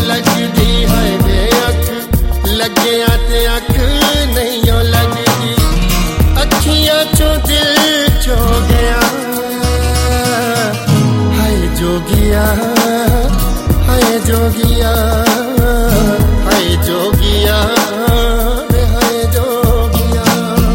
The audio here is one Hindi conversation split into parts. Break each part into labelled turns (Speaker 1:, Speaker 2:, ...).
Speaker 1: लगदी है वे अख लग्या ते अख नहीं लगदी अखियां चो दिल चो गया हाय जोगिया हाय जोगिया हाय जोगिया हाय जोगिया।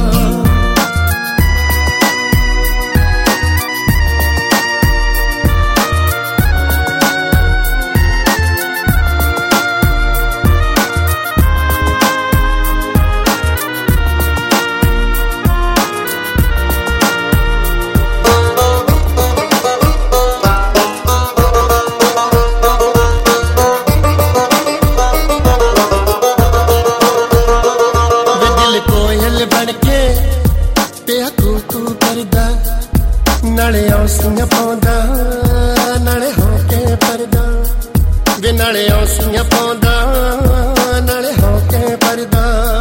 Speaker 1: बनके पिया कू करदा नाले औसियां पाउंदा नाले होके परदा वे नाले औसियां पाउंदा नाले होके परदा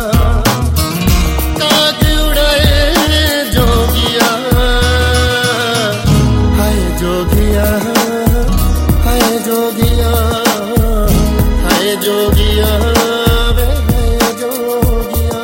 Speaker 1: काग उड़ाए जोगिया हाय जोगिया हाय जोगिया हाय जोगिया वे हाय जोगिया।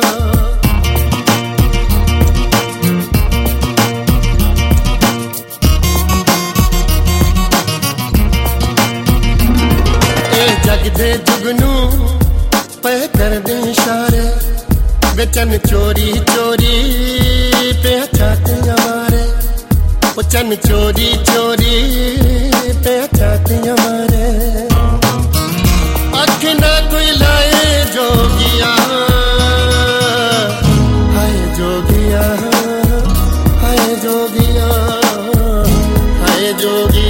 Speaker 1: जगदे जुगनू पे कर दे इशारे बेचन चोरी चोरी पे चातियां मारे चन चोरी चोरी पे चातियां मारे अख ना कोई लाए जोगिया हाय जोगिया हाय जोगिया हाय जोगिया।